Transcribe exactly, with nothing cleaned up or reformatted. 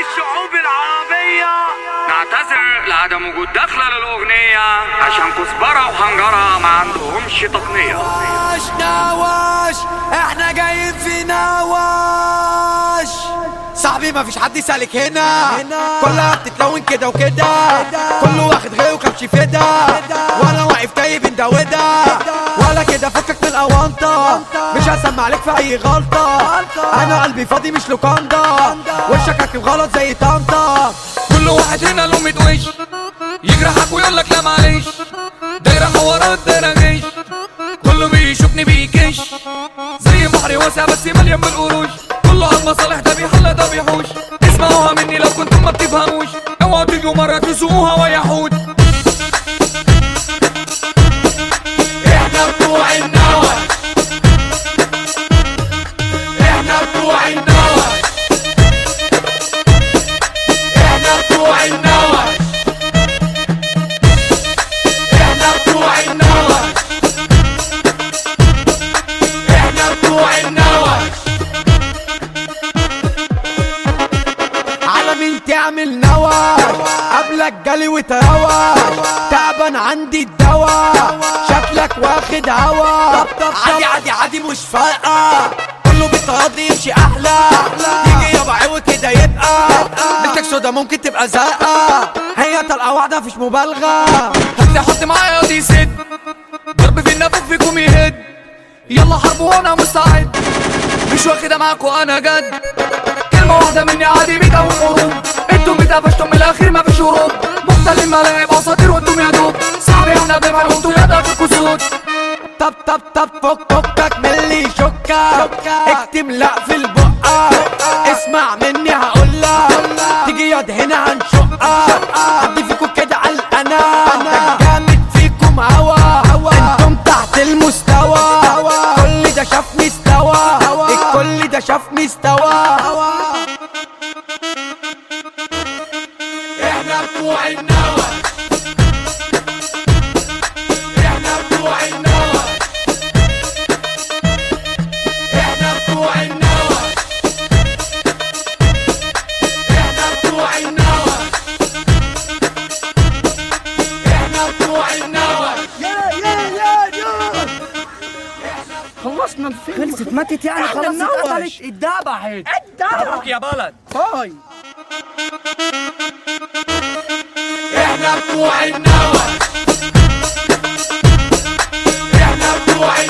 الشعوب العربية نعتذر لعدم وجود دخلة للأغنية عشان كزبرة وحنجرة ما عندهمش تقنية. نواش نواش احنا جايين في نواش صاحبي مفيش حد يسالك هنا, هنا. كلها بتتلون كده وكده, كله واخد غيره وكبش فدا, وانا واقف تايب انت ودا ولا كده. فكك من الاونطه مش هسمع عليك في اي غلطه, انا قلبي فاضي مش لوكاندا, وشك هكتب غلط زي طنطا. كل واحد هنا لقمة وش يجرحك ويقولك لا معلش, دايرة حوارات دايرة جيش, كله بيشوفني بيكش زي بحر واسع بس مليان بالقروش, كله على المصالح ده بيحل ده بيحوش. اسمعوها مني لو كنتم ما بتفهموش, اوعوا تيجوا مرة تسوقوها ويحود. احنا بتوع النوى, احنا بتوع النوى, احنا بتوع النوى, احنا بتوع النوى, احنا بتوع النوى. على مين تعمل نوى قبلك جالي وتروى, تعبان عندي الدوا شكلك واخد هوا. عادي عادي عادي مش فارقة, كله بالتراضي يمشي احلى, تيجي يابا عوي كده يبقى بنتك سودا ممكن تبقى زرقاء, هي طلقة واحدة مفيش مبالغة. هتلاقي حط معايا دي سد ضرب في النافوخ فيكم يهد, يلا حرب وانا مستعد مش واخدها معاكوا انا جد. كلمة واحدة مني عادي بيتقوي الحروب, انتم بتقفشتم من الاخير مفيش هروب, مختلين ملاعب اساطير وانتم يا دوب صعبي احنا بنفعل وانتم يا ده فيكوا سود. طب طب طب فك فكك من اللي يشكك, اكتم لا في البقة, اسمع مني هقولك تيجي ياض هنا هنشقك. حد فيكم كده علقنا, جامد فيكم هوا, انتم تحت المستوى, كل ده شاف مستوى, الكل ده شاف مستوى. احنا بتوع النوى, احنا بتوع النوى, احنا بتوع النوى, احنا بتوع النوى, احنا بتوع النوى. يا يا يا يا خلصنا الفيلم, خلصت ماتت يعني خلاص اتقتلت اتذبحت اتذبحت يا بلد. هاي احنا بتوع النوى, احنا بتوع